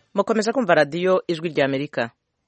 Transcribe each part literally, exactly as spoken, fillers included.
mukomeje kumva radiyo ijwi rya Amerika.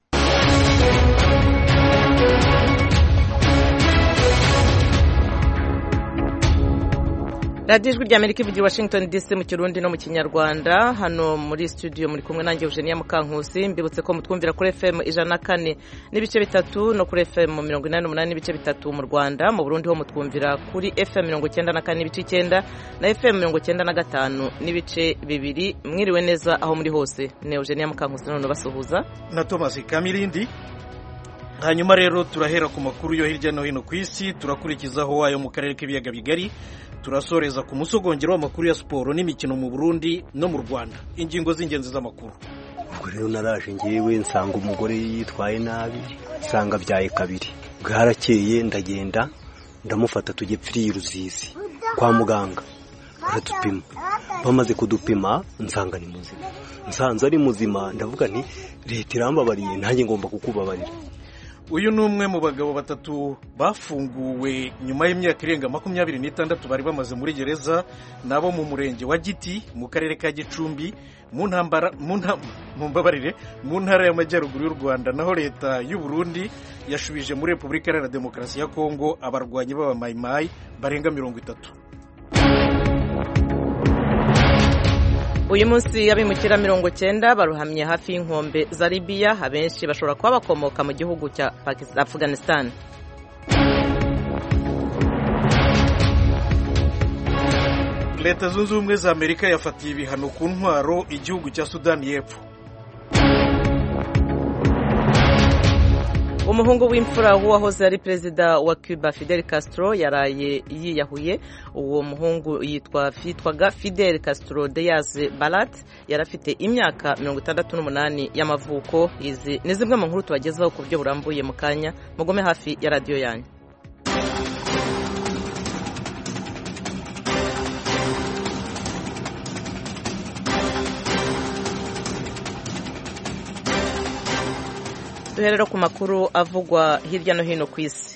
radiyo ijwi rya Amerika ivugira Washington D C mu Kirundi no mu Kinyarwanda. Hano muri studio muri kumwe nanjye Eugenia Mukankusi. Mbibutse ko mutwumvira kuri F M ijana na kane n'ibice bitatu no kuri F M mirongo inani n'umunani n'ibice bitatu mu Rwanda. Mu Burundi ho mutwumvira kuri F M mirongo icyenda na kane n'ibice icyenda na F M mirongo icyenda na gatanu n'ibice bibiri. Mwiriwe neza aho muri hose. Ne Eugenia Mukankusi none basuhuza na Thomas Kamirindi. Hanyuma rero turahera ku makuru yo hirya no hino ku isi, turakurikizaho wayo mu karere k'ibiyaga bigari, turasoreza ku musogongero w'amakuru ya siporo n'imikino mu Burundi no mu Rwanda. Ingingo z'ingenzi z'amakuru. Ubwo rero naraje ngiyewe nsanga umugore yitwaye nabi, nsanga byaye kabiri. Bwarakeye ndagenda ndamufata tujye pfiri Ruzizi kwa muganga. Baratupima. Bamaze kudupima nsanga ni muzima. Nsanze ari muzima ndavuga nti leta irambabariye nanjye ngomba kukubabarira. Uyu ni umwe mu bagabo batatu bafunguwe nyuma y'imyaka irenga makumyabiri n'itandatu bari bamaze muri gereza, nabo mu murenge wa Giti mu karere ka Gicumbi mu ntambara mu mbabarire mu ntara y'amajyaruguru y'u Rwanda. Naho leta y'u Burundi yashubije muri Repubulika Iharanira Demokarasi ya Kongo abarwanyi b'aba Mai Mai barenga mirongo itatu. Uyu munsi abimukira mirongo cyenda baruhamye hafi y'inkombe za Libya, abenshi bashobora kuba bakomoka mu gihugu cya Afghanistan. Leta Zunze Ubumwe za Amerika yafatiye ibihano ku ntwaro igihugu cya Sudani y'Epfo. Umuhungu w'imfura w'uwahoze ari perezida wa Cuba Fidel Castro yaraye yiyahuye. Uwo muhungu yitwa yitwaga Fidel Castro Diaz Balart, yarafite imyaka mirongo itandatu n'umunani y'amavuko. Izi ni zimwe mu nkuru tubagezaho ku buryo burambuye mu kanya. Mugome hafi ya radio yanyu. Duherero ku makuru avugwa hirya no hino ku isi.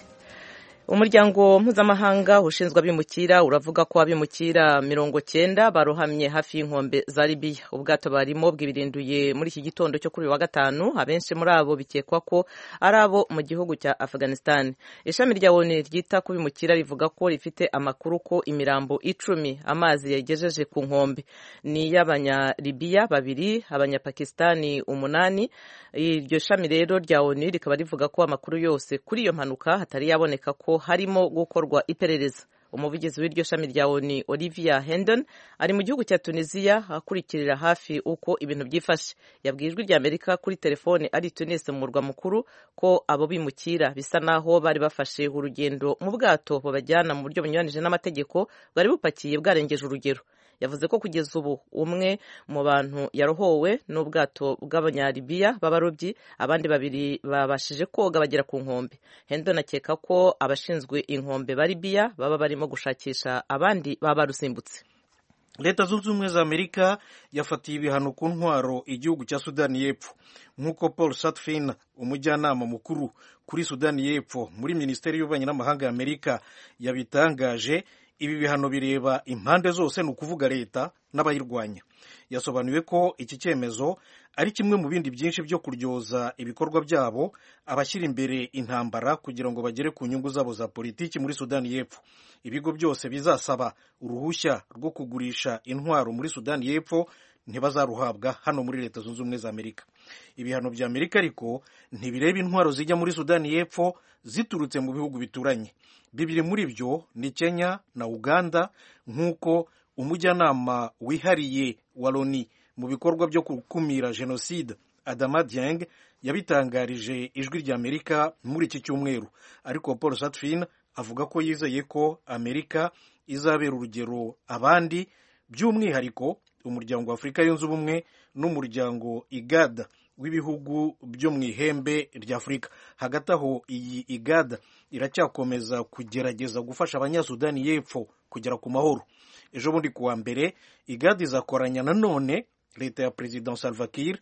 Umuryango mpuzamahanga ushinzwe abimukira uravuga ko abimukira mirongo cyenda barohamye hafi y'inkombe za Libya. Ubwato barimo bwibirinduye muri iki gitondo cyo kuri wa gatanu, abenshi muri abo bikekwa ko ari abo mu gihugu cya Afghanistan. Ishami rya O N U ryita ku bimukira rivuga ko rifite amakuru ko imirambo icumi amazi yagejeje ku nkombe ni y'abanya-Libya babiri, abanya-Pakistani umunani. Iryo shami rero rya O N U rikaba rivuga ko amakuru yose kuri iyo mpanuka hatari yaboneka ko harimo gukorwa iperereza. Umuvugizi w'iryo shami rya O N U Olivia Hendon ari mu gihugu cya Tunisia akurikirira hafi uko ibintu byifashe. Yabwiye ijwi rya Amerika kuri telefone ari Tunis mu murwa mukuru ko abo bimukira bisa naho bari bafashe urugendo mu bwato babajyana mu buryo bunyuranije n'amategeko, bwari bupakiye bwarengeje urugero. Yavuze ko kugeza ubu umwe mu bantu yarohowe n'ubwato bw'abanyalibiya b'abarobyi, abandi babiri babashije koga bagera ku nkombe. Hendon akeka ko abashinzwe inkombe ba Libya baba barimo gushakisha abandi baba barusimbutse. Leta Zunze Ubumwe za Amerika yafatiye ibihano ku ntwaro igihugu cya Sudani y'Epfo. Nk'uko Paul Satfin, umujyanama mukuru kuri Sudani y'Epfo muri Minisiteri y'Ububanyi n'Amahanga ya Amerika, yabitangaje, ibi bihano bireba impande zose, ni ukuvuga leta n'abayirwanya. Yasobanuye ko iki cyemezo ari kimwe mu bindi byinshi byo kuryoza ibikorwa byabo abashyira imbere intambara kugira ngo bagere ku nyungu zabo za politiki muri Sudani y'Epfo. Ibigo byose bizasaba uruhushya rwo kugurisha intwaro muri Sudani y'Epfo ntibazaruhabwa hano muri Leta Zunze Ubumwe za Amerika. Ibihano bya Amerika ariko ntibireba intwaro zijya muri Sudani y'Epfo ziturutse mu bihugu bituranye. Bibiri muri byo ni Kenya na Uganda, nk'uko umujyanama wihariye wa Loni mu bikorwa byo gukumira jenoside Adama Dieng yabitangarije ijwi rya Amerika muri iki cyumweru. Ariko Paul Satfin avuga ko yizeye ko Amerika izabera urugero abandi, by'umwihariko umuryango wa Afurika yunze ubumwe n'umuryango IGAD w'ibihugu byo mu ihembe rya Afurika. Hagati aho iyi IGAD iracyakomeza kugerageza gufasha abanyasudani y'Epfo kugera ku mahoro. Ejo bundi kuwa mbere IGAD izakoranya nanone leta ya President Salva Kiir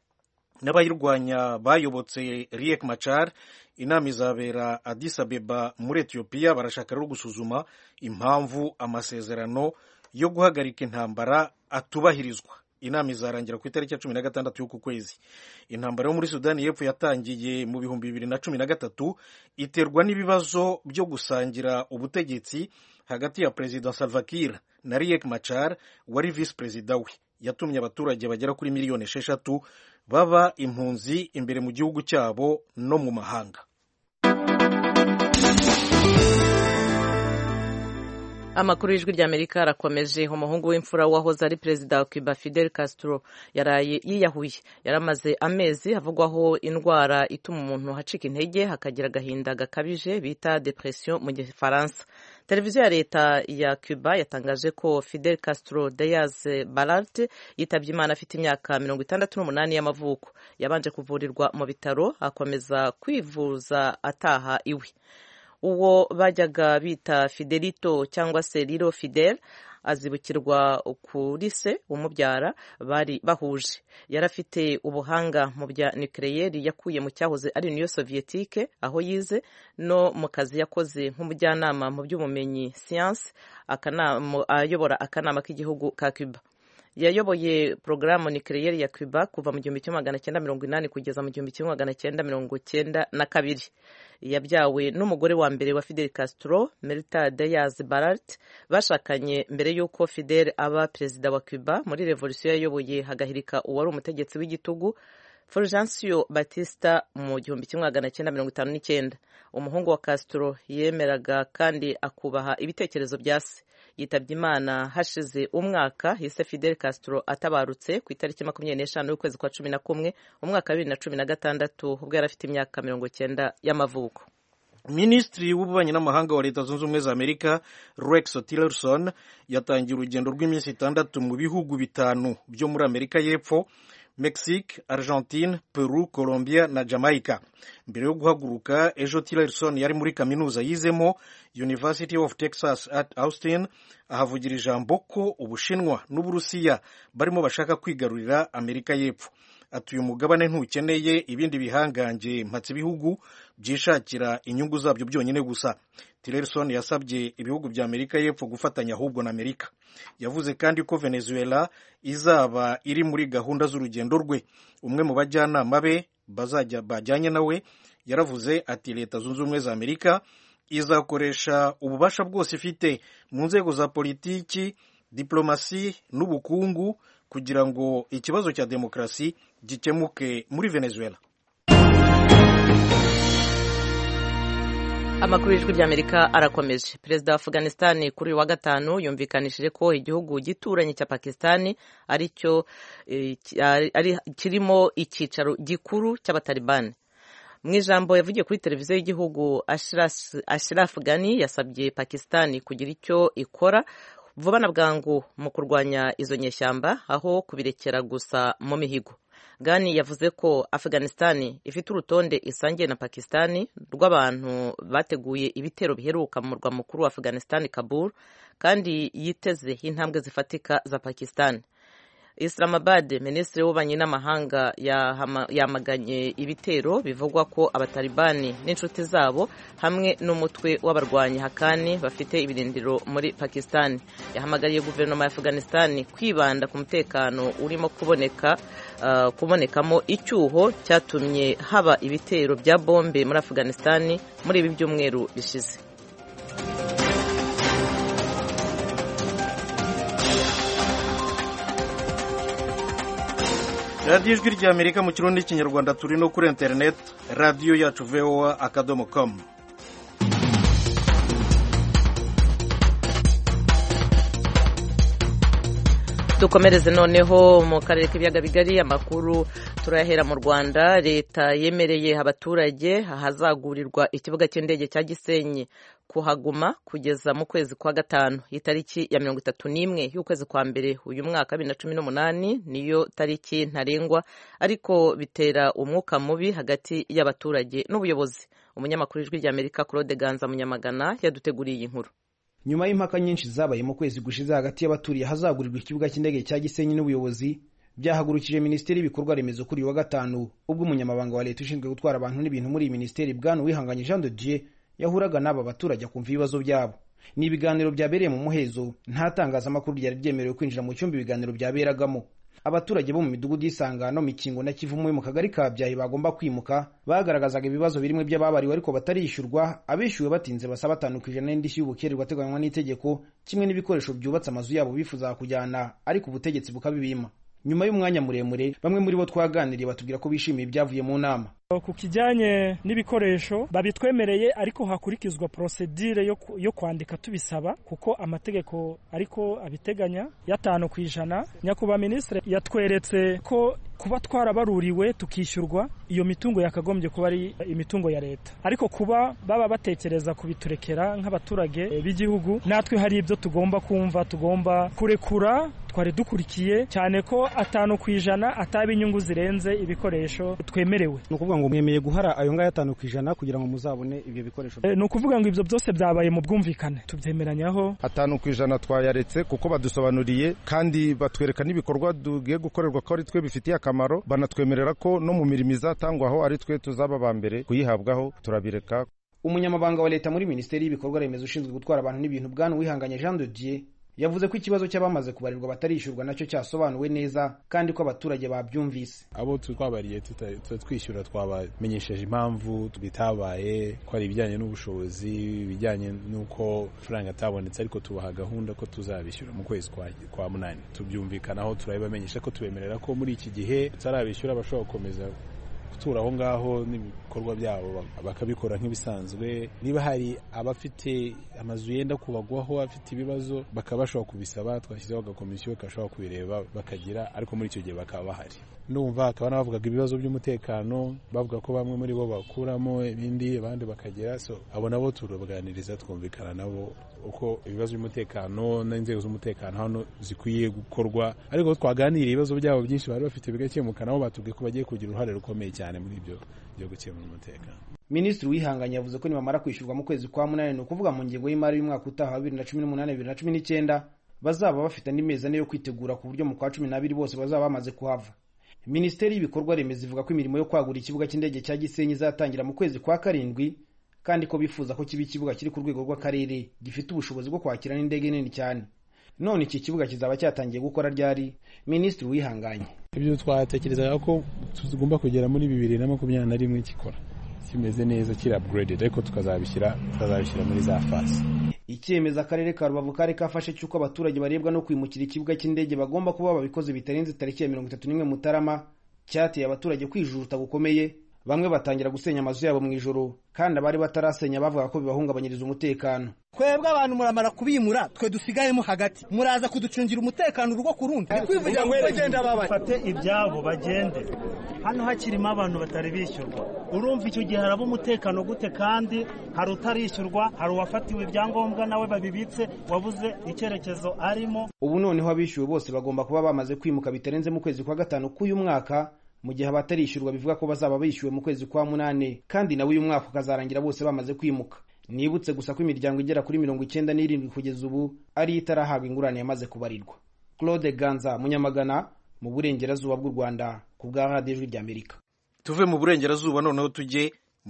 n'abayirwanya bayobotse Riek Machar. Inama izabera Addis Abeba muri Ethiopia. Barashaka rero gusuzuma impamvu amasezerano yo guhagarika intambara atubahirizwa. inama izarangira ku itariki ya cumi na gatandatu y'uku kwezi. Intambara yo muri Sudani y'Epfo yatangiye mu bihumbi bibiri na cumi na gatatu iterwa n'ibibazo byo gusangira ubutegetsi hagati ya Perezida Salva Kiir na Riek Machar wari visi perezida we. Yatumye abaturage bagera kuri miliyoni esheshatu baba impunzi imbere mu gihugu cyabo no mu mahanga. Amakuru y'ijwi ry'Amerika arakomeje. Umuhungu w'imfura wahoze ari perezida wa Cuba Fidel Castro yaraye yiyahuye. Yaramaze amezi havugwaho indwara ituma umuntu hacika intege hakagira agahinda gakabije bita depression mu Gifaransa. Televiziyo ya leta ya Cuba yatangaje ko Fidel Castro Diaz Balart yitabye Imana afite imyaka mirongo itandatu n'umunani y'amavuko. Yabanje kuvurirwa mu bitaro akomeza kwivuza ataha iwe. Uwo bajyaga bita Fidelito cyangwa se Lilo Fidel azibukirwa kuri se umubyara bari bahuje. Yarafite ubuhanga mu bya nucleaire yakuye mu cyahoze ari Union Soviétique aho yize no mu kazi yakoze nk'umujyanama mu by'ubumenyi science akanama ayobora akanama k'igihugu ka Cuba. Yayoboye programu nucleaire ya Cuba kuva mu gihumbi kimwe magana cyenda mirongo inani kugeza mu gihumbi kimwe magana cyenda mirongo cyenda na kabiri. Yabyawe n'umugore wa mbere wa Fidel Castro, Mirta Diaz Balart. Bashakanye mbere y'uko Fidel aba perezida wa Cuba muri revolution yayoboye hagahirika uwari umutegetsi w'igitugu Fulgencio Batista mu gihumbi kimwe magana cyenda mirongo itanu n'icyenda. Umuhungu wa Castro yemeraga kandi akubaha ibitekerezo bya se. Yitabye Imana hashize umwaka hise Fidel Castro atabarutse ku itariki makumyabiri n'eshanu y'ukwezi kwa cumi na kumwe umwaka wa bibiri na cumi na gatandatu ubwo yari afite imyaka mirongo cyenda y'amavuko. Minisitiri w'ububanyi n'amahanga wa Leta Zunze Ubumwe za Amerika Rex Tillerson yatangiye urugendo rw'iminsi itandatu mu bihugu bitanu byo muri Amerika y'Epfo, Mexique, Argentine, Peru, Colombia na Jamaica. Mbere yo guhaguruka ejo Tillerson yari muri kaminuza yizemo University of Texas at Austin, ahavugira ijambo ko Ubushinwa n'Uburusiya barimo bashaka kwigarurira Amerika y'Epfo. Atuye umugabane ntukeneye ibindi bihangange mpatse ibihugu byishakira inyungu zabyo byonyine gusa. Tillerson yasabye ibihugu bya Amerika y'Epfo gufatanya ahubwo na Amerika. Yavuze kandi ko Venezuela izaba iri muri gahunda z'urugendo rwe. Umwe mu bajyanama be bazajya bajyanye nawe yaravuze ati Leta Zunze Ubumwe za Amerika izakoresha ububasha bwose ifite mu nzego za politiki, diplomasi n'ubukungu kugira ngo ikibazo cya demokarasi gikemuke muri Venezuela. Amakuru y'ijwi ry'Amerika arakomeje. Perezida wa Afghanistan kuri wa gatanu yumvikanishije ko igihugu gituranye cya Pakistan ari cyo e, ari kirimo icyicaro gikuru cy'abatalibani. Mu ijambo yavugiye kuri televiziyo y'igihugu, Ashraf, Ashraf Ghani yasabye Pakistan kugira icyo ikora vuba na bwangu mu kurwanya izo nyeshyamba aho kubirekera gusa mu mihigo. Ghani yavuze ko Afghanistan ifite urutonde isangiye na Pakistan rw'abantu bateguye ibitero biheruka mu murwa mukuru wa Afghanistan Kabul, kandi yiteze intambwe zifatika za Pakistan. Islamabad, Minisitiri w'ububanyi n'amahanga yamaganye ibitero bivugwa ko abatalibani n'inshuti zabo hamwe n'umutwe w'abarwanyi Hakani bafite ibirindiro muri Pakistan. Yahamagariye guverinoma ya Afghanistan kwibanda ku mutekano urimo kuboneka uh, kubonekamo icyuho cyatumye haba ibitero bya bombe muri Afghanistan muri ibi byumweru bishize. radiyo ijwi ry'Amerika mu kirundi n'ikinyarwanda, turi no kuri internet radiyo yacu v o a akadomo com. Dukomereze noneho mu karere k'ibiyaga bigari. Amakuru turayahera mu Rwanda. Leta yemereye abaturage ahazagurirwa ikibuga cy'indege cya Gisenyi kuhaguma kugeza mu kwezi kwa gatanu. Itariki ya mirongo itatu n'imwe y'ukwezi kwa mbere uyu mwaka bibiri na cumi n'umunani niyo tariki ntarengwa, ariko bitera umwuka mubi hagati y'abaturage n'ubuyobozi. Umunyamakuru w'ijwi ry'Amerika Claude Ganza Munyamagana yaduteguriye iyi nkuru. Nyuma y'impaka nyinshi zabaye mu kwezi gushize hagati y'abaturiye hazagurirwa ikibuga cy'indege cya Gisenyi n'ubuyobozi, byahagurukije Minisiteri y'ibikorwa remezo kuri wa gatanu, ubwo umunyamabanga wa leta ushinzwe gutwara abantu n'ibintu muri iyi minisiteri Bwana Uwihanganye Jean de Dieu yahuraga n'aba baturage akumva ibibazo byabo. Ni ibiganiro byabereye mu muhezo, nta tangazamakuru ryari ryemerewe kwinjira mu cyumba ibiganiro byaberagamo. abaturage bo mu midugudu y'Isangano, Mikingo na Kivumu mu kagari ka Byahi bagomba kwimuka bagaragazaga ibibazo birimo by'ababariwe ariko batarishyurwa, abishyuwe batinze basaba atanu ku ijana n'indishyi y'ubukererwa ateganywa n'itegeko, kimwe n'ibikoresho byubatse amazu yabo bifuza kujyana ariko ubutegetsi bukabibima. Nyuma y'umwanya muremure bamwe muri bo twaganiriye batubwira ko bishimiye ibyavuye mu nama. Ku kijyanye n'ibikoresho babitwemereye ariko hakurikizwa procedure yo, yo kwandika tubisaba kuko amategeko ariko abiteganya y'atanu ku ijana. Nyakubahwa Minisitiri yatweretse ko kuba twarabaruriwe tukishyurwa iyo mitungo yakagombye kuba ari imitungo ya leta, ariko kuba baba batekereza kubiturekera nk'abaturage b'igihugu, natwe hari ibyo tugomba kumva, tugomba kurekura. Twari dukurikiye cyane ko atanu ku ijana ataba inyungu zirenze ibikoresho twemerewe. Ni ukuvuga ngo mwemeye guhara ayo ngaya atanu ku ijana kugira ngo muzabone ibyo bikoresho. E, ni ukuvuga ngo ibyo byose byabaye mu bwumvikane tubyemeranyaho. Atanu ku ijana twayaretse kuko badusobanuriye kandi batwereka n'ibikorwa dugiye gukorerwa ko ari twe bifitiye akamaro, banatwemerera ko no mu mirimo izatangwaho ari twe tuzaba ba mbere kuyihabwaho, turabireka. Umunyamabanga wa leta muri Minisiteri y'Ibikorwa Remezo ushinzwe gutwara abantu n'ibintu Bwana Uwihanganye Jean de Dieu yavuze ko ikibazo cy'abamaze kubarirwa batarishyurwa nacyo cyasobanuwe neza kandi ko abaturage babyumvise. Abo twabariye twishyura twabamenyesheje impamvu bitabaye, ko ari ibijyanye n'ubushobozi, ibijyanye n'uko faranga atabonetse, ariko tubaha gahunda ko tuzabishyura mu kwezi kwa, kwa munani. Tubyumvikanaho, turabibamenyesha ko tubemerera ko muri iki gihe tutarabishyura bashobora gukomeza gutura aho ngaho n'ibikorwa byabo bakabikora nk'ibisanzwe. Niba hari abafite amazu yenda kubagwaho afite ibibazo bakaba bashobora kubisaba, twashyizeho agakomisiyo kashobora kubireba bakagira, ariko muri icyo gihe bakaba bahari. Ndumva akaba nabavugaga ibibazo by'umutekano, bavuga ko bamwe muri bo bakuramo ibindi abandi bakagira, so abo nabo turabaganiriza twumvikana nabo uko ibibazo by'umutekano n'inzego z'umutekano hano zikwiye gukorwa, ariko twaganiriye ibibazo byabo byinshi bari bafite bigakemuka, nabo batubwiye ko bagiye kugira uruhare rukomeye cyane muri ibyo byo gukemura umutekano. Minisitiri Uwihanganye yavuze ko nibamara kwishyurwa mu kwezi kwa munani, ni ukuvuga mu ngengo y'imari y'umwaka utaha wa bibiri na cumi n'umunani bibiri na cumi n'icyenda, bazaba bafite n'imeza yo kwitegura ku buryo mu kwa cumi n'abiri bose bazaba bamaze kuhava. Minisiteri y'Ibikorwa Remezo ivuga ko imirimo yo kwagura ikibuga cy'indege cya Gisenyi izatangira mu kwezi kwa karindwi, kandi ko bifuza ko kiba ikibuga kiri ku rwego rw'akarere gifite ubushobozi bwo kwakira n'indege nini cyane. None iki kibuga kizaba cyatangiye gukora ryari? Minisitiri Uwihanganye: ibyo twatekerezaga ko tugomba kugera muri bibiri na makumyabiri na rimwe kikora kimeze neza, kiri upgraded, ariko tukazabishyira tukazabishyira muri za fasi. Icyemeza akarere ka Rubavu kare kafashe cyuko abaturage barebwa no kwimukira ikibuga cy'indege bagomba kuba babikoze bitarenze tariki ya mirongo itatu n'imwe Mutarama, cyateye abaturage kwijujuta gukomeye. Bamwe batangira gusenya amazu yabo mu ijoro, kandi abari batarasenya bavuga ko bibahungabanyiriza umutekano. Kwebwe abantu muramara kubimura, twe dusigayemo hagati, muraza kuducungira umutekano urugo ku rundi. Kwivugira ngo bagenda babanye fate ibyabo bagende. Hano hakirimo abantu batari bishyurwa, urumva icyo gihe haraba umutekano gute? Kandi hari utarishyurwa, hari uwafatiwe ibyangombwa nawe babibitse, wabuze icyerekezo arimo. Ubu noneho abishyuwe bose bagomba kuba bamaze kwimuka bitarenze mu kwezi kwa gatanu k'uyu mwaka, mu gihe abatarishyurwa bivuga ko bazaba bishyuwe mu kwezi kwa munane, kandi nawe uyu mwaka ukazarangira bose bamaze kwimuka. Nibutse gusa ko imiryango igera kuri mirongo icyenda n'irindwi kugeza ubu ari itarahabwa ingurane yamaze kubarirwa. Claude Ganza, Munyamagana, mu burengerazuba bw'u Rwanda, ku bwa Radio Ijwi ry'Amerika. Tuve mu burengerazuba noneho tujye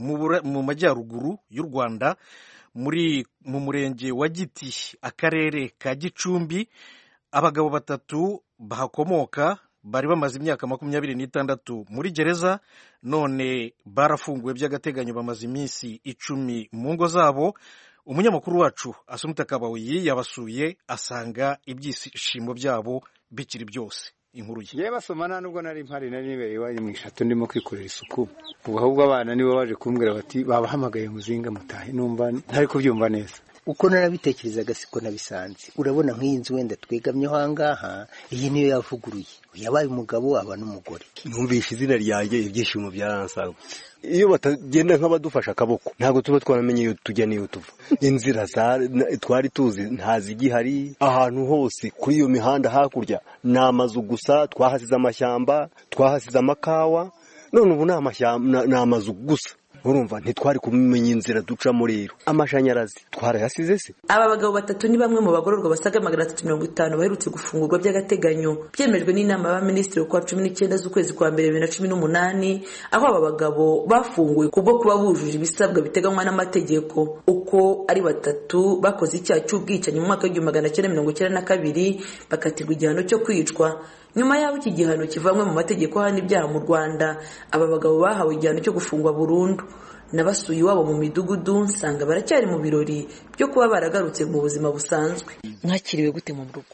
mu majyaruguru y'u Rwanda, muri mu murenge wa Giti, akarere ka Gicumbi. Abagabo batatu bahakomoka bari bamaze imyaka makumyabiri n'itandatu muri gereza, none barafunguwe by'agateganyo, bamaze iminsi icumi mu ngo zabo. Umunyamakuru wacu Asumta Kabayi yabasuye asanga ibyishimo byabo bikiri byose. Inkuru ye yewe basomana nubwo nari mpari nari nibereye waje mu ishatu ndimo kwikorera isuku, ubwo ahubwo abana nibo baje kumbwira bati babahamagaye muzinga mutahe, numva ntari kubyumva neza. Uko narabitekerezaga siko nabisanze. Urabona nk'iyi nzu wenda twegamyeho ahangaha, iyi niyo yavuguruye, yabaye umugabo aba n'umugore. Numvishe izina ryanjye ibyishimo byaransaga. Iyo batagenda nk'abadufasha akaboko ntabwo tuba twaramenye iyo tujya n'iyo tuva. Inzira twari tuzi ntazigihari, ahantu hose kuri iyo mihanda hakurya ni amazu gusa, twahasize amashyamba, twahasize amakawa, none ubu ni amashyamba, ni amazu gusa. Urumva ntitwari kumenya inzira ducamo rero. Amashanyarazi twarayasize se. Aba bagabo batatu ni bamwe mu bagororwa basaga magana atatu mirongo itanu baherutse gufungurwa by'agateganyo, byemejwe n'inama y'abaminisitiri ku wa cumi n'icyenda z'ukwezi kwa mbere bibiri na cumi n'umunani, aho aba bagabo bafunguwe kubwo kuba bujuje ibisabwa biteganywa n'amategeko. Uko ari batatu bakoze icyaha cy'ubwicanyi mu mwaka w'igihumbi magana cyenda mirongo icyenda na kabiri, bakatirwa igihano cyo kwicwa. nyuma y'aho iki gihano kivanywe mu mategeko ahana ibyaha mu Rwanda aba bagabo bahawe igihano cyo gufungwa burundu. Nabasuye iwabo mu midugudu nsanga baracyari mu birori byo kuba baragarutse mu buzima busanzwe. Mwakiriwe gute mu rugo?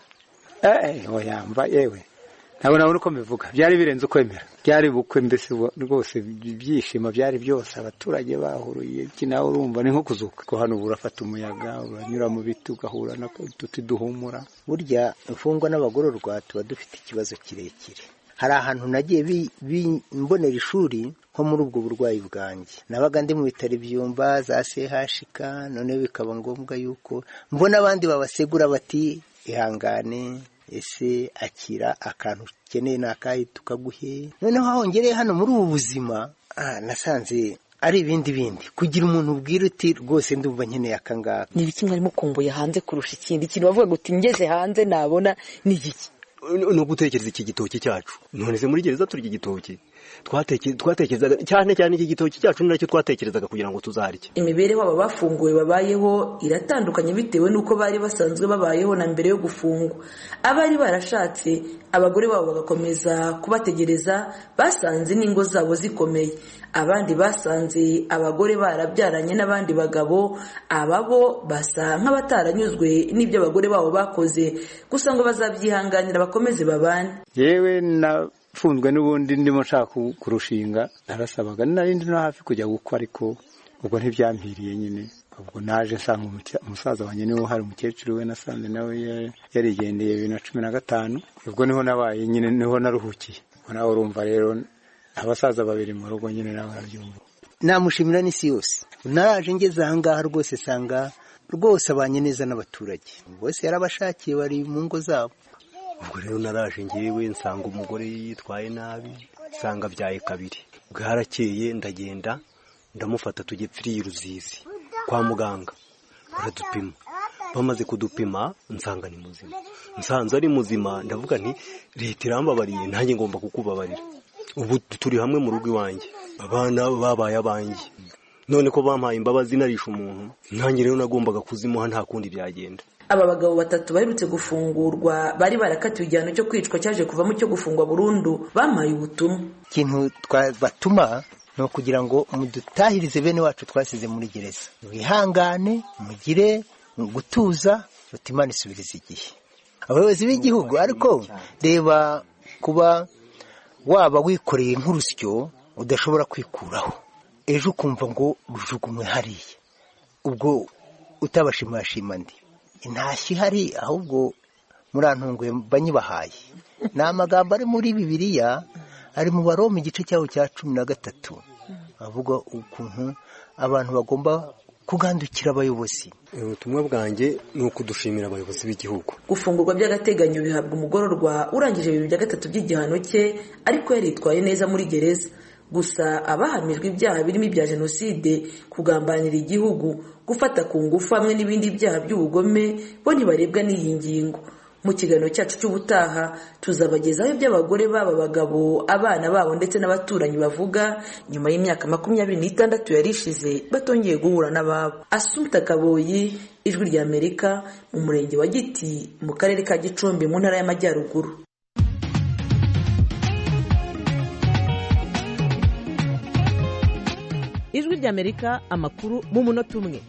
Eh oyamba yewe ntabwo nabona uko mbivuga, byari birenze ukwemera, byari bukwe mbese rwose ibyishimo byari byose, abaturage bahuruye kinawe urumva ni nko kuzuka ko hano burafata umuyaga uranyura mu biti ugahura na tuti duhumura. Burya imfungwa n'abagororwa tuba dufite ikibazo kirekire. Hari ahantu nagiye mbonera ishuri nko muri ubwo burwayi bwanjye, nabaga ndi mu bitaro byumba za C H K, none bikaba ngombwa yuko mbona abandi babasegura bati ihangane, ese akira akantu ukeneye nakayi tukaguhe. Noneho hongereye hano muri ubu buzima ah nasanze ari ibindi bindi kugira umuntu ubwira uti rwose ndumva nkeneye akangaka. Ni biki mwari mukumbuye hanze kurusha ikindi kintu bavuga ngo ngeze hanze nabona ni iki? No gutekereza iki gitoki cyacu. None se muri gereza turya igitoki twatekerezaga cyane cyane iki gitoki cyacu nacyo twatekerezaga kugira ngo tuzarye. Imibereho aba bafunguwe babayeho iratandukanye bitewe nuko bari basanzwe babayeho na mbere yo gufungwa. Abari barashatse abagore babo bagakomeza kubategereza basanze n'ingo zabo zikomeye. Abandi basanze abagore barabyaranye n'abandi bagabo, ababo basa nk'abataranyuzwe n'ibyo abagore babo bakoze, gusa ngo bazabyihanganira bakomeze babane. Yewe na funzwe n'ubundi ndimo nshaka kurushinga, narasabaga narindi no hafi kujya gukora ariko ubwo ntibyampiriye nyine. Ubwo naje nsanga umusaza wanjye niwe hari umukecuru we nasanze nawe yarigendeye bibiri na cumi na gatanu. Ubwo niho nabaye nyine niho naruhukiye. Nawe urumva rero abasaza babiri mu rugo nyine nawe arabyumva. Namushimira n'isi yose. Naraje ngeze ahangaha rwose sanga rwose abanye neza n'abaturage. Bose yarabashakiye bari mu ngo zabo. Ubwo rero naraje ngiwe nsanga umugore yitwaye nabi, nsanga byaye kabiri. Bwarakeye ndagenda ndamufata tujye pfiri Ruzizi kwa muganga. Baradupima. Bamaze kudupima nsanga ni muzima. Nsanze ari muzima ndavuga nti leta irambabariye nanjye ngomba kukubabarira. Ubu turi hamwe mu rugo iwanjye. Abana babaye abanjye. None ko bampaye imbabazi narisha umuntu, nanjye rero nagombaga kuzimuha nta kundi byagenda. Aba bagabo batatu baherutse gufungurwa bari barakatiwe igihano cyo kwicwa cyaje kuvamo cyo gufungwa burundu, bamaye ubutumwa. Ikintu twabatuma no kugira ngo mudutahirize bene wacu twasize muri gereza. Wihangane, mugire gutuza, Imana isubiriza igihe. Abayobozi b'igihugu ariko reba kuba waba wikoreye nk'urusyo udashobora kwikuraho, ejo ukumva ngo rujugunywe hariya, ubwo utabashimashima ndi intashyi hari ahubwo murantunguye banyibahaye. Ni amagambo ari muri Bibiliya, ari mu Baroma igice cyaho cya cumi na gatatu, avuga ukuntu abantu bagomba kugandukira abayobozi. Ubutumwa bwanjye ni ukudushimira abayobozi b'igihugu. Gufungurwa by'agateganyo bihabwa umugororwa urangije bibiri bya gatatu by'igihano cye ariko yaritwaye neza muri gereza. Gusa abahamijwe ibyaha birimo ibya jenoside, kugambanira igihugu, gufata ku ngufu hamwe n'ibindi byaha by'ubugome bo ntibarebwa n'iyi ngingo. Mu kiganiro cyacu cy'ubutaha tuzabagezaho iby'abagore baba bagabo, abana babo ndetse n'abaturanyi bavuga nyuma y'imyaka makumyabiri n'itandatu yarishize batongeye guhura n'ababo. Assumpta Kaboyi, Ijwi ry'Amerika, mu murenge wa Giti mu karere ka Gicumbi mu ntara y'Amajyaruguru. Ijwi ry'Amerika, amakuru mu munota umwe.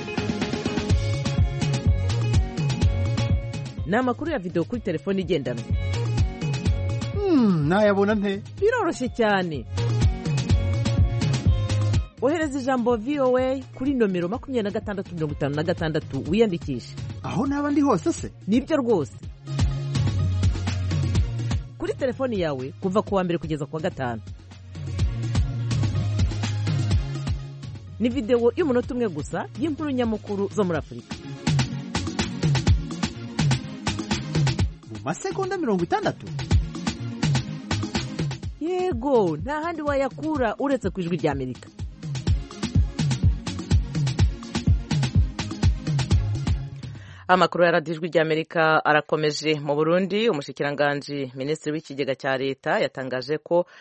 Ni amakuru ya video kuri telefone igendanwa. Hmm, nayabona nte? Biroroshye cyane. Ohereza ijambo V O A kuri nomero makumyabiri na gatandatu mirongo itanu na gatandatu wiyandikishe. Aho naba ndi hose se? Nibyo rwose. Kuri telefone yawe kuva ku wa mbere kugeza ku wa gatanu. Ni video y'umunota umwe gusa y'inkuru nyamukuru zo muri Afurika. Masegonda mirongo itandatu. Yego, nta handi wayakura uretse ku Ijwi ry'Amerika. Amakuru ya radiyo Ijwi ry'Amerika arakomeje. Mu Burundi, umushikiranganji minisitiri w'ikigega cya leta yatangaje ko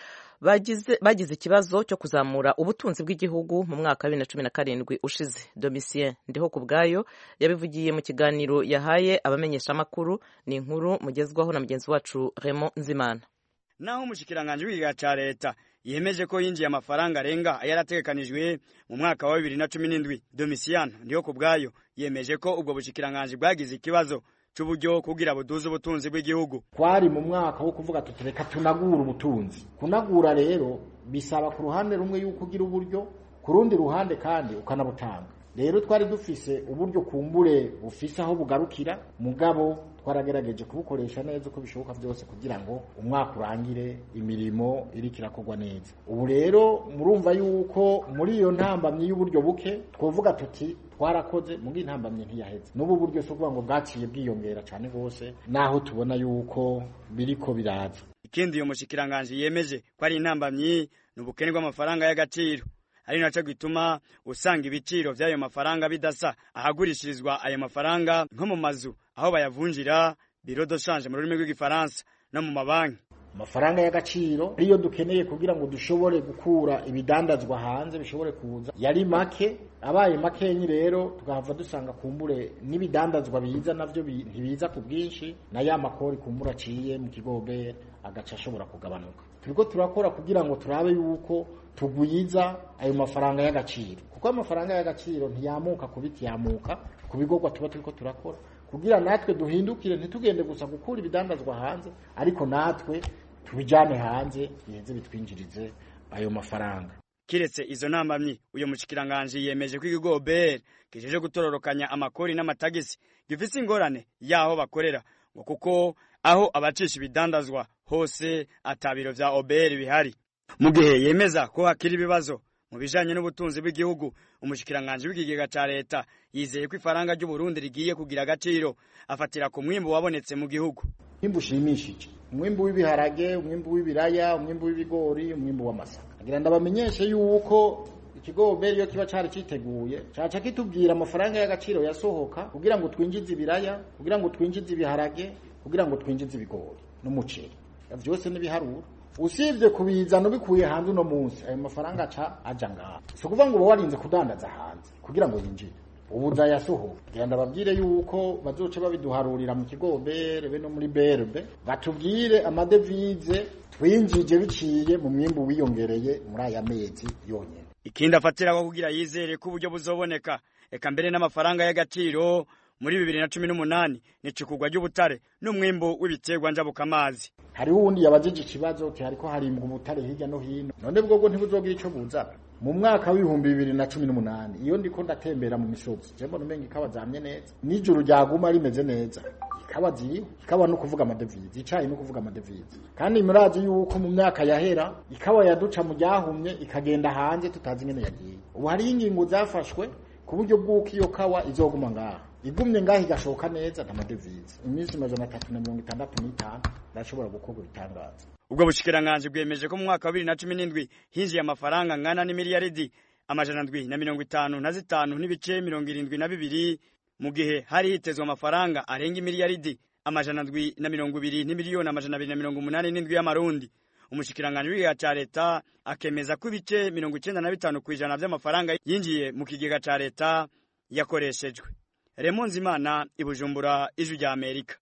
bagize bagize ikibazo cyo kuzamura ubutunzi bw'igihugu mu mwaka wa bibiri na cumi na karindwi ushize. Domitien Ndihokubwayo yabivugiye mu kiganiro yahaye abamenyeshamakuru. Ni inkuru mugezwaho na mugenzi wacu Raymond Nzimana. Naho umushikiranganje w'igiga ca leta yemeje ko yinjiye amafaranga arenga yarategekanijwe mu mwaka wa bibiri na cumi n'indwi, Domitien Ndihokubwayo yemeje ko ubwo bushikiranganje bwagize ikibazo c'uburyo kugira buduze ubutunzi bw'igihugu. Kwari mu mwaka wo kuvuga tutireka tunagura ubutunzi. Kunagura rero bisaba ku ruhande rumwe yuko ugira uburyo, ku rundi ruhande kandi ukanabutanga. Rero twari dufise uburyo kumbure bufise aho bugarukira, mugabo twaragerageje kubukoresha neza uko bishoboka byose kugira ngo umwaka urangire imirimo iriko irakorwa neza. Ubu rero murumva yuko muri iyo ntambamye y'uburyo buke twovuga tuti twarakoze mu ntambamye ntiyaheze. N'ubu buryo so kuvuga ngo bwaciye bwiyongera cyane gose naho tubona yuko biriko biraza. Ikindi uyo mushikiranganje yemeje ko ari intambamye n'ubukene bw'amafaranga y'agaciro. Ari naco gituma usanga ibiciro by'ayo mafaranga bidasa ahagurishirizwa ayo mafaranga nko mu mazu aho bayavunjira biro de change mu rurimi rw'igifaransa no mu mabanki. Amafaranga y'agaciro iyo dukeneye kugira ngo dushobore gukura ibidandazwa hanze bishobore kuza yari make, abaye makenyi rero tugahava dusanga kumbure n'ibidandazwa biza navyo ntibiza ku bwinshi na ya makori kumbura aciye mu kigobe agaca ashobora kugabanuka. Turiko turakora kugira ngo turabe yuko tuguyiza ayo mafaranga y'agaciro, kuko amafaranga y'agaciro ntiyamuka kubiti yamuka ku bigogwa tuba turiko turakora kugira natwe duhindukire ntitugende gusa gukura ibidandazwa hanze ariko natwe tubijane hanze yeze bitwinjirize ayo mafaranga. Kiretse izo ntambamyi uyo mushikiranganje yemeje ko ikigo O B R kijeje gutororokanya amakori n'amatagisi gifise ingorane yaho bakorera ngo kuko aho abacisha ibidandazwa hose atabiro vya O B R bihari. Mu gihe yemeza ko hakiri ibibazo mu bijanye n'ubutunzi bw'igihugu, umushikiranganje w'ikigega ca leta yizeye ko ifaranga ry'u Burundi rigiye kugira agaciro afatira ku mwimbo wabonetse mu gihugu. Mwimbo ushimishije, umwimbo w'ibiharage, umwimbo w'ibiraya, umwimbo w'ibigori, umwimbo w'amasaka. Agira ndabamenyeshe yuko ikigo O B R yo kiba cari citeguye caca kitubwira amafaranga y'agaciro yasohoka kugira ngo twinjize ibiraya, kugira ngo twinjize ibiharage, kugira ngo twinjize ibigori n'umuceri. Vyose n'ibiharuro. Usibye kubizana bikuye hanze uno munsi ayo mafaranga aca aja ngaha. So kuvuga ngo warinze kudandaza hanze kugira ngo yinjire. Ubuza yasoho. Genda babwire yuko bazoce babiduharurira mu kigo B R B no muri B R B batubwire amadevize twinjije biciye mu mwimbo wiyongereye muri aya mezi yonyene. Ikindi afatira ko kugira yizere ko uburyo buzoboneka eka mbere n'amafaranga y'agaciro muri bibiri na cumi n'umunani n'icikugwa ry'ubutare n'umwimbo w'ibiterwa njabukamazi. Hari uwundi yabajije ikibazo ati hariko harimbwa ubutare hirya no hino, none bwo ntibuzogira ico buzana. Mu mwaka w'ibihumbi bibiri na cumi n'umunani iyo ndiko ndatembera mu misozi je mbona umenga ikawa zamye neza, n'ijuru ryaguma rimeze neza, ikawa ziriho, ikawa no kuvuga amadevize, icayi no kuvuga amadevize. Kandi murazi yuko mu myaka yahera ikawa yaduca mu ryahumye ikagenda hanze tutazi ngene yagiye. Ubu hari ingingo zafashwe ku buryo bw'uko iyo kawa izoguma ngaha, igumye ngaha igashoka neza n'amadevize. Iminsi majana atatu na mirongo itandatu n'itanu ndashobora gukora itangazo. Ubwo bushikiranganje bwemeje ko mu mwaka wa bibiri na cumi n'indwi hinjiye amafaranga ngana n'imiliyaridi amajana ndwi na mirongo itanu na zitanu n'ibice mirongo irindwi na bibiri, mu gihe hari hitezwe amafaranga arenga imiliyaridi amajana ndwi na mirongo ibiri n'imiliyoni amajana abiri na mirongo umunani n'indwi y'amarundi. Umushikiranganje w'ikigega ca leta akemeza ko ibice mirongo icenda na bitanu kw'ijana vy'amafaranga yinjiye mu kigega ca leta yakoreshejwe. Raymond Nzimana, i Bujumbura, Ijwi rya Amerika.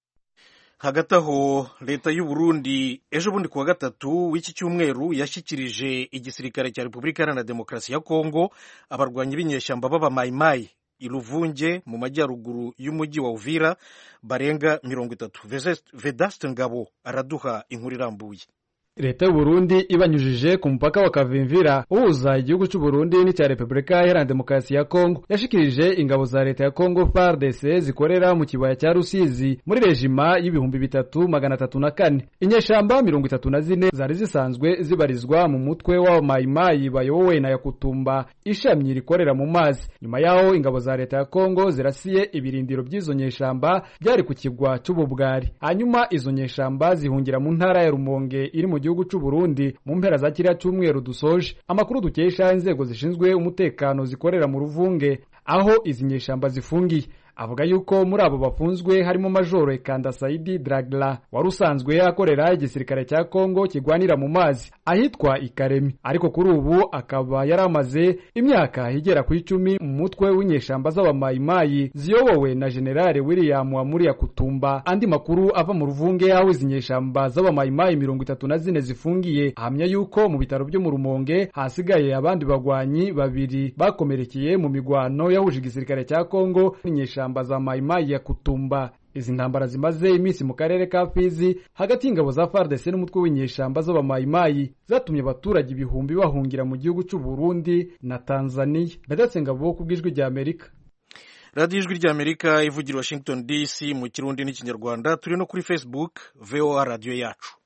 Hagati aho leta y'u Burundi ejo bundi kuwa gatatu w'iki cyumweru yashyikirije igisirikare cya Repubulika Iharanira Demokarasi ya Kongo abarwanyi b'inyeshyamba baba Maimai Iluvunge mu majyaruguru y'umujyi wa Uvira barenga mirongo itatu. Vedaste Ngabo araduha inkuru irambuye. Leta y'u Burundi ibanyujije ku mupaka wa Kavimvira uhuza igihugu cy'u Burundi n'icya Repubulika Iharanira Demokarasi ya Kongo yashikirije ingabo za leta ya Kongo F A R D C zikorera mu kibaya cya Rusizi muri rejima y'ibihumbi bitatu magana atatu na kane. Inyeshamba mirongo itatu na zine zari zisanzwe zibarizwa mu mutwe wa Maimai bayobowe na Yakutumba ishamye rikorera mu mazi. Nyuma yaho ingabo za leta ya Kongo zirasiye ibirindiro by'izo nyeshamba byari ku kigwa cy'ububwari. Hanyuma izo nyeshamba zihungira mu ntara ya Rumonge iri mu gihugu cy'u Burundi mu mpera za kiriya cyumweru dusoje. Amakuru dukesha inzego zishinzwe umutekano zikorera mu Ruvunge aho izi nyeshamba zifungiye avuga yuko muri abo bafunzwe harimo Majoro Ekanda Saidi Dragla wari usanzwe akorera igisirikare cya Kongo kigwanira mu mazi ahitwa Ikaremi, ariko kuri ubu akaba yaramaze imyaka igera ku icumi mu mutwe w'inyeshamba z'abamayimayi ziyobowe na General William Wamuri Yakutumba. Andi makuru ava mu Ruvunge aho izinyeshamba z'abamayimayi mirongo itatu na zine zifungiye ahamya yuko mu bitaro byo mu Rumonge hasigaye abandi bagwanyi babiri bakomerekeye mu migwano yahuje igisirikare cya Kongo n'inyeshamba za Mayimayi Yakutumba. Izi ntambara zimaze iminsi mu karere ka Fizi hagati y'ingabo za F A R D C n'umutwe w'inyeshamba z'abamayimayi zatumye abaturage ibihumbi bahungira mu gihugu cy'u Burundi na Tanzania. Bedatse ngabo ku bw'ijwi rya Amerika. Radio Ijwi rya Amerika ivugira Washington D C mu Kirundi n'Ikinyarwanda. Turi no kuri Facebook V O A Radio yacu.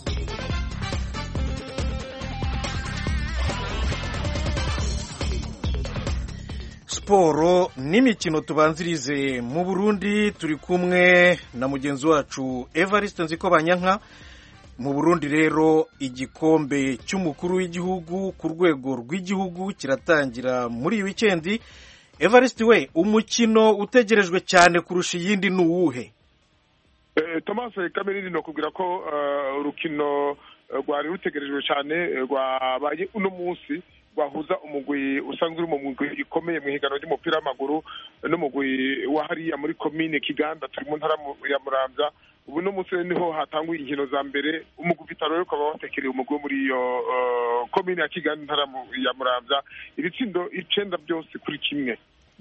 Siporo n'imikino tubanzirize mu Burundi, turi kumwe na mugenzi wacu Evariste Nzikobanyanka. Mu Burundi rero igikombe cy'umukuru w'igihugu ku rwego rw'igihugu kiratangira muri iyi weekend. Evariste we, umukino utegerejwe cyane kurusha iyindi ni uwuhe? Eh, Thomas Kameriri no kugira ko urukino rwari rutegerejwe cyane rwabaye uno munsi bahuza umugwi usanzwe uri mu mugwi ikomeye mu higanwa ry'umupira w'amaguru n'umugwi wa hariya muri komine Kiganda turi mu ntara ya Muramvya. Ubu no munsi niho hatanguye inkino za mbere, umugwi Vitaro rero ukaba watekereye umugwi muri iyo uh, komine ya Kiganda ntara ya Muramvya, ibitsindo icenda byose kuri kimwe.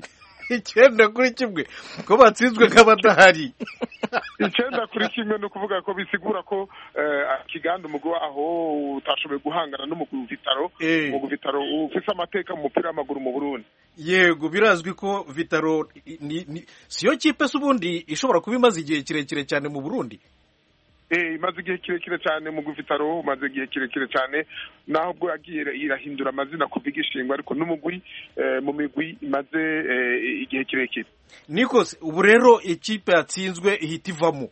Icenda kuri kimwe ko batsinzwe nk'abadahari. Icenda kuri kimwe no kuvuga ko bisigura ko Kiganda umugwi aho utashoboye guhangana n'umugwi Vitaro. Umugwi Vitaro ufise amateka mu mupira w'amaguru mu Burundi. Yego, birazwi ko Vitaro siyo kipe subundi ishobora kuba imaze igihe kirekire cyane mu Burundi. Eh, imaze igihe kirekire cyane mu Vitaro, umaze igihe kirekire cyane naho bwo yagiye irahindura amazina kuviga ishingwa, ariko n'umugwi mu migwi imaze igihe kirekire. Nikose ubu rero ikipe yatsinzwe ihita ivamo.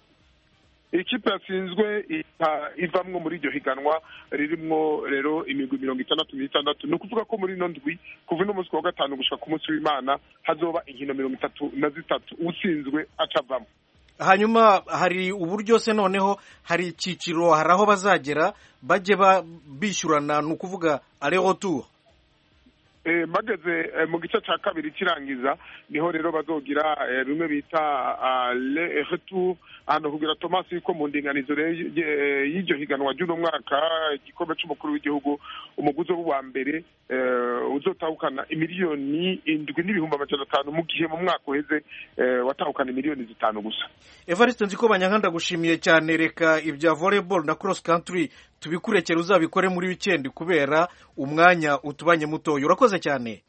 Ikipe yatsinzwe ivamwo muri iryo higanwa ririmo rero imigwi mirongo itandatu n'itandatu. Ni ukuvuga ko muri ino ndwi kuva no munsi wa gatanu gushika ku munsi w'Imana hazoba inkino mirongo itatu na zitatu, utsinzwe acavamo. Hanyuma hari uburyo se noneho hari ikiciro, hari aho bazagera baje bishyurana, ni ukuvuga aller retour. Eh, mageze eh, mu gice cya kabiri kirangiza niho rero bazogira eh, bimwe bita aller retour. Hano kugira Thomas yuko mu ndinganizo y'iryo higanwa ry'uno mwaka igikombe cy'umukuru w'igihugu umuguzo wa mbere eh, uzotahukana imiliyoni indwi n'ibihumbi amajana atanu, mu gihe mu mwaka uheze eh, watahukana miliyoni zitanu gusa. Evariste Nzikobanyanka ndagushimiye cyane. Reka ibya volleyball na cross country tubikurekera uzabikore muri weekend kubera umwanya utubanye mutoyo. Urakoze cyane.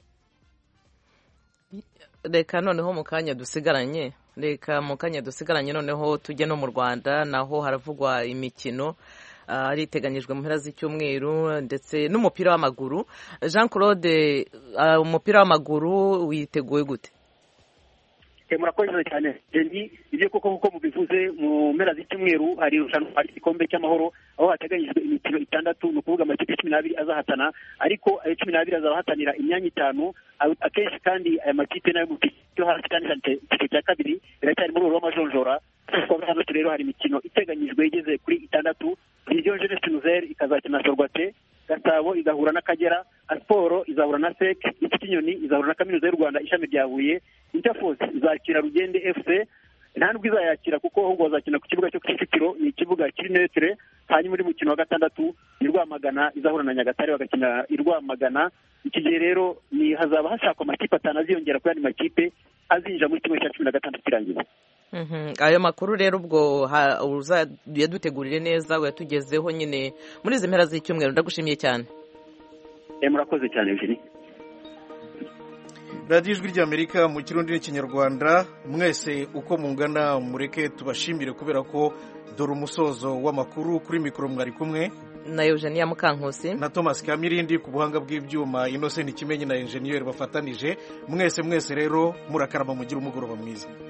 Reka noneho mu kanya dusigaranye reka mu kanya dusigaranye noneho tujye no mu Rwanda, naho haravugwa imikino ari iteganyijwe mu mpera z'icyumweru ndetse n'umupira w'amaguru. Jean Claude, umupira w'amaguru witeguye gute? Murakoze cyane Jenny. Ibyo koko kuko mubivuze mu mpera z'icyumweru hari irushanwa hari igikombe cy'amahoro aho hateganyijwe imikino itandatu, ni ukuvuga amakipe cumi n'abiri azahatana, ariko ayo cumi n'abiri azahatanira imyanya itanu. Akenshi kandi aya makipe nayo mu cyo hasi kandi cyane cya kabiri biracyari muri uwo w'amajonjora. Kuko hano rero hari imikino iteganyijwe igeze kuri itandatu. Vision Jeunesse Nouvelle ikazakina Sorwate, Gasabo igahura n'Akagera, Sport izahura na S E C, Ikinyoni izahura na Kaminuza y'u Rwanda ishami rya Huye, Interforce izakira Rugende F C. Nta nubwo izayakira kuko ahubwo bazakina ku kibuga cyo Kicukiro, ni ikibuga kiri neutre. Hanyuma muri mukino wa gatandatu ni Rwamagana izahura na Nyagatare bagakina i Rwamagana. Iki gihe rero ni hazaba hashakwa amakipe atanu aziyongera kuri andi makipe azinjira muri kimwe cya cumi na gatandatu kirangiza. Mhm. Ayo makuru rero ubwo uzadutegurire neza uyatugezeho nyine muri izi mpera z'icyumweru. Ndagushimiye cyane. Eh, murakoze cyane Eugenie. Radio Ijwi ry'Amerika mu Kirundi n'Ikinyarwanda, mwese uko mungana mureke tubashimire kubera ko dore umusozo w'amakuru. Kuri mikoro mwari kumwe na Eugenia Mukankusi na Thomas Kamirindi, ku buhanga bw'ibyuma Innocent Kimenyi na engineer bafatanije. Mwese mwese rero murakarama mugira umugoroba mwiza.